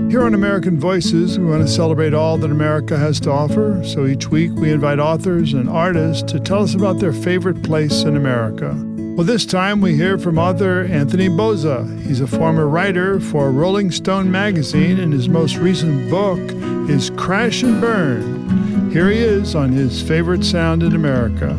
Here on American Voices, we want to celebrate all that America has to offer, so each week we invite authors and artists to tell us about their favorite place in America. Well, this time we hear from author Anthony Bozza. He's a former writer for Rolling Stone magazine, and his most recent book is Crash and Burn. Here he is on his favorite sound in America.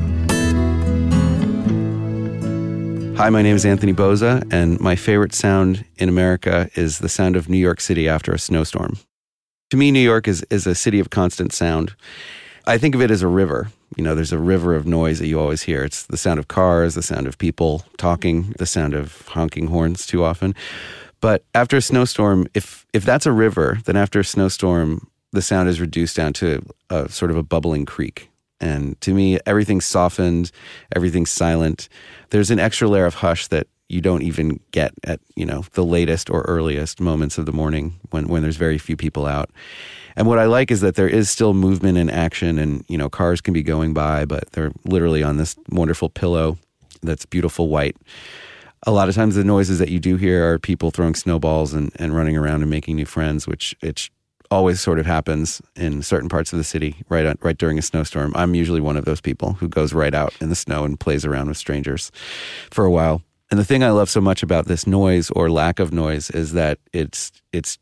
Hi, my name is Anthony Bozza, and my favorite sound in America is the sound of New York City after a snowstorm. To me, New York is a city of constant sound. I think of it as a river. You know, there's a river of noise that you always hear. It's the sound of cars, the sound of people talking, the sound of honking horns too often. But after a snowstorm, if that's a river, then after a snowstorm, the sound is reduced down to a sort of a bubbling creek. And to me, everything's softened, everything's silent. There's an extra layer of hush that you don't even get at, the latest or earliest moments of the morning when there's very few people out. And what I like is that there is still movement and action, and, cars can be going by, but they're literally on this wonderful pillow that's beautiful white. A lot of times the noises that you do hear are people throwing snowballs and running around and making new friends, which it's always sort of happens in certain parts of the city right during a snowstorm. I'm usually one of those people who goes right out in the snow and plays around with strangers for a while. And the thing I love so much about this noise or lack of noise is that it's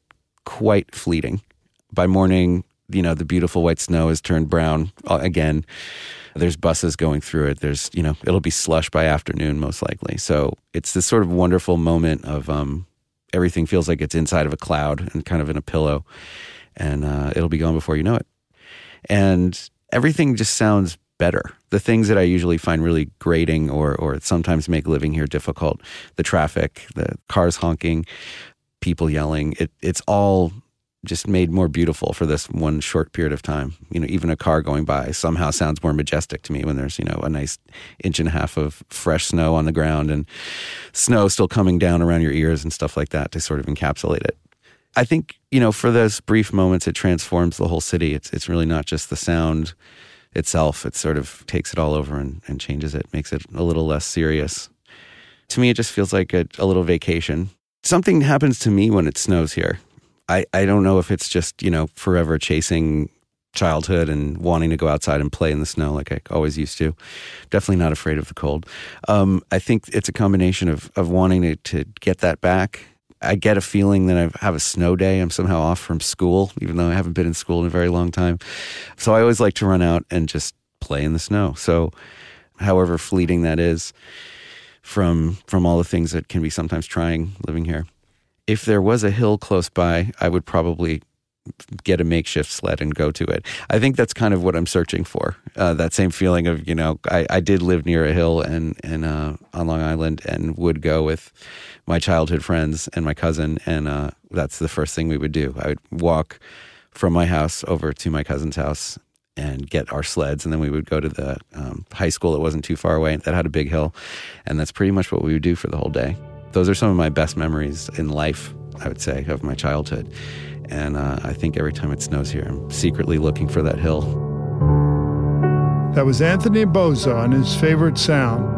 quite fleeting. By morning, the beautiful white snow has turned brown again. There's buses going through it. There's, it'll be slush by afternoon most likely. So it's this sort of wonderful moment of everything feels like it's inside of a cloud and kind of in a pillow. And it'll be gone before you know it. And everything just sounds better. The things that I usually find really grating or sometimes make living here difficult, the traffic, the cars honking, people yelling, it's all just made more beautiful for this one short period of time. Even a car going by somehow sounds more majestic to me when there's, a nice 1.5 inches of fresh snow on the ground and snow still coming down around your ears and stuff like that to sort of encapsulate it. I think, for those brief moments, it transforms the whole city. It's really not just the sound itself. It sort of takes it all over and changes it, makes it a little less serious. To me, it just feels like a little vacation. Something happens to me when it snows here. I don't know if it's just, forever chasing childhood and wanting to go outside and play in the snow like I always used to. Definitely not afraid of the cold. I think it's a combination of wanting to get that back. I get a feeling that I have a snow day. I'm somehow off from school, even though I haven't been in school in a very long time. So I always like to run out and just play in the snow. So however fleeting that is from all the things that can be sometimes trying living here. If there was a hill close by, I would probably get a makeshift sled and go to it. I think that's kind of what I'm searching for. That same feeling of, I did live near a hill and on Long Island and would go with my childhood friends and my cousin. And that's the first thing we would do. I would walk from my house over to my cousin's house and get our sleds. And then we would go to the high school that wasn't too far away that had a big hill. And that's pretty much what we would do for the whole day. Those are some of my best memories in life, I would say, of my childhood. And I think every time it snows here, I'm secretly looking for that hill. That was Anthony Bozza on his favorite sound.